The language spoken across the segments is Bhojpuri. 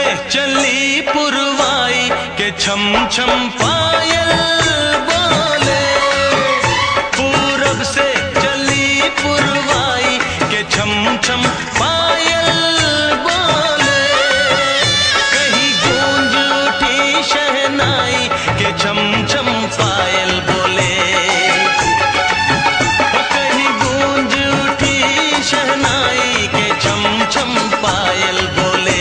चली पुरवाई के छम छम पायल बोले। पूरब से चली पुरवाई के छम छम पायल बोले। कहीं गूंज उठी शहनाई के छम छम पायल बोले। कहीं गूंज उठी शहनाई के छम छम पायल बोले।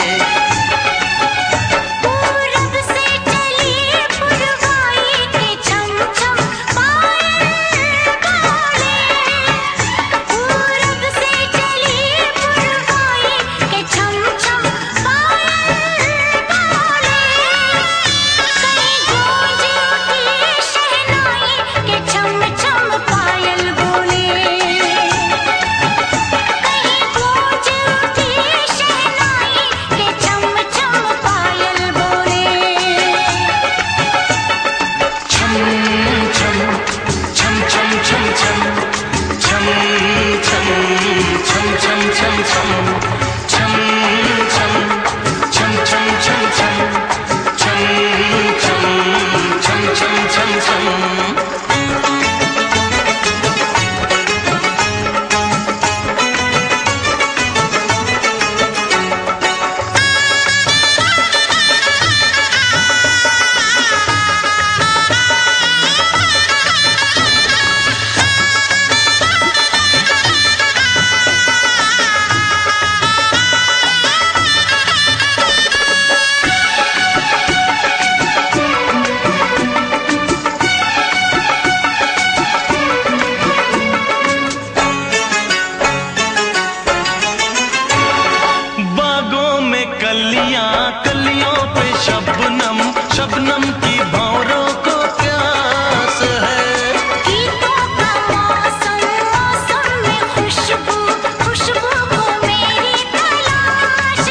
कलियों पे शबनम शबनम की भौरों को प्यास है। गीतों का मौसम मौसम में खुशबू खुशबू को मेरी तलाश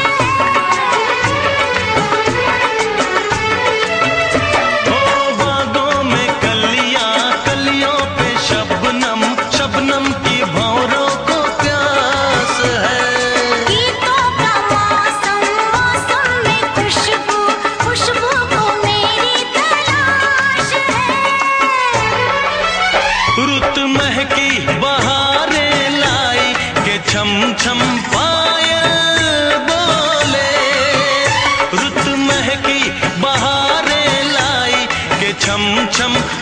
है। ओ बागों में कलियां कलियों पे शबनम शबनम की भौरों को प्यास है। रुत महकी बहारें लाई के छम छम पायल बोले। रुत महकी बहारें लाई के छम छम